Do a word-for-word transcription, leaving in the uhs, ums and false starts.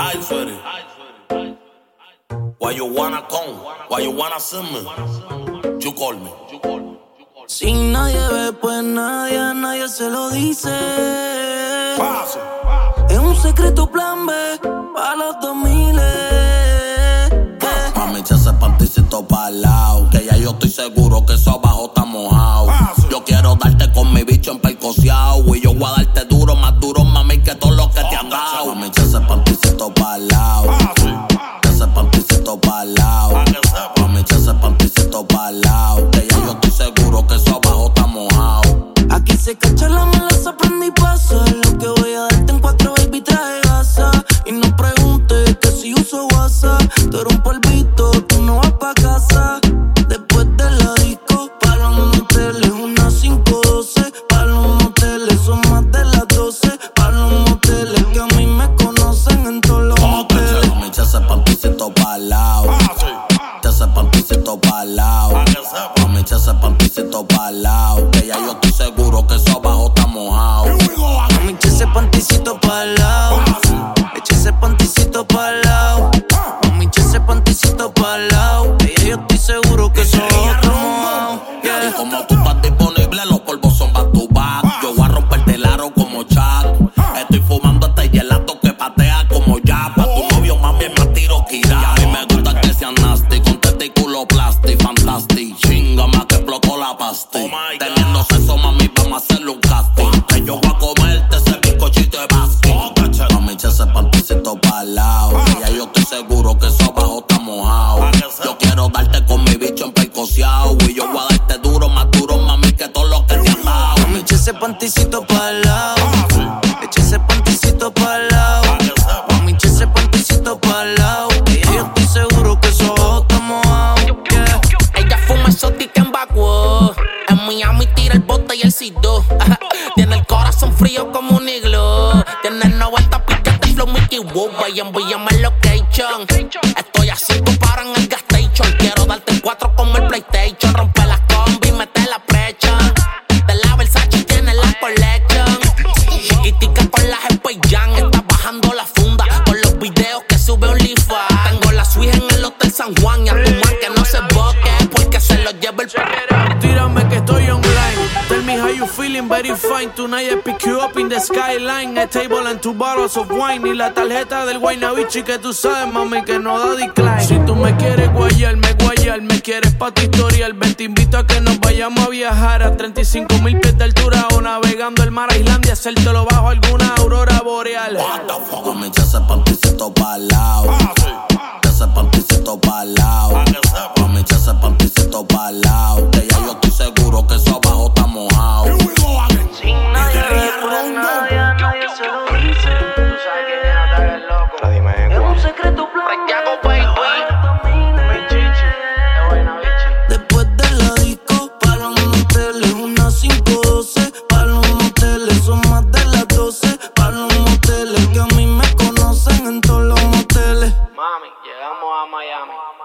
Ay, sweetie. Why you wanna come? Why you wanna see me? You call me. Si nadie ve, pues nadie, a nadie se lo dice. Paso. Es un secreto plan B pa' los dos miles. Mami, echa ese panticito pa'l lado, que ya yo estoy seguro que eso abajo está mojado. Yo quiero darte con mi bicho empercociao, y yo voy a darte duro, más duro, mami, que todo lo que te han dado. Mami, echa ese panticito pa'l lado, echa ese panticito pa'l lado. Mami, echa ese panticito pa'l lado, que ya yo estoy seguro que eso abajo está mojado. Aquí se cacha la mala, se prende y pasa. Lo que voy a darte en cuatro, baby, trae gasa. Y no preguntes que si uso WhatsApp. Tú eres un polvito, tú no vas pa' casa. Después de la disco, pa' los moteles, una cinco doce. Pa' los moteles, son más de las doce. Pa' los moteles, que a mí me conocen en todos los moteles. Mami, echa ese panticito pa'l lado, echa ese panticito pa'l lado. Mami, echa ese panticito pa'l lado, que ya yo estoy seguro que eso abajo está mojado. Mami, echa ese panticito pa'l lado, echa ese panticito pa'l lado. Mami, echa ese panticito pa'l lado, que ya yo estoy seguro que eso está mojado. Y como tú estás disponible, los polvos son back to back. Yo voy a romperte el aro como Chuck. Estoy fumando este gelato que patea como ya. Pa' tu novio, mami, es más tiro que irá. Y a mí me gusta que sean nasty, con testículo plasti, fantastic. Chinga más que explotó la pasti. Teniendo sexo, mami, vamos a hacerle un casting. Que yo voy a comerte ese bizcochito de basti. Mami, echa ese panticito pa'l lado, que ya yo estoy seguro que eso abajo está mojado. Yo quiero darte con mi bicho empercociao, y yo voy a darte duro, más duro, mami, que todo lo que te han dado. Mami, echa ese panticito pa'l lado, echa ese panticito pa'l lado. Mami, echa ese panticito pa'l lado, que ya yo estoy seguro que eso abajo está mojado. Yeah. Ella fuma exótica en Backwood. En Miami tira el bote y el C-dos. Tiene el corazón frío como un iglú. Tiene noventa piquetes y flow Mickey Woo. Vaya, envíame el location. Estoy a cinco para en el gas station. Quiero darte en cuatro como el PlayStation. Rompe las combi, mete la precha. De la Versace tiene la collection. Chiquitica con las Space Jam. Está bajando la funda con los videos que sube OnlyFans. Tengo la suite en el Hotel San Juan. Y a tu man que no se boque porque se lo lleva el perro. Tírame que estoy online. Tell me how you feeling, very fine. Tonight I pick you up in the skyline. A table and two bottles of wine. Y la tarjeta del Guaynabichi que tú sabes, mami, que no da decline. Si tú me quieres guayar, me guayar. Me quieres pa' tu historial. Ven, te invito a que nos vayamos a viajar a treinta y cinco mil pies de altura o navegando el mar a Islandia. Hacértelo bajo alguna aurora boreal. Mami, echa ese panticito pa'l lado, echa ese panticito pa'l lado. Mami, echa ese panticito pa'l lado, que ya yo estoy seguro que eso abajo está mojado. Sin nadie ve, pues nadie, a nadie se lo dice. Tú sabes quién es Ataque el Loco. Es un secreto plan B. Después de la disco, pa' los moteles, una cinco doce. Pa' los moteles, son más de las doce. Pa' los moteles, que a mí me conocen en todos los moteles. Mami, llegamos a Miami.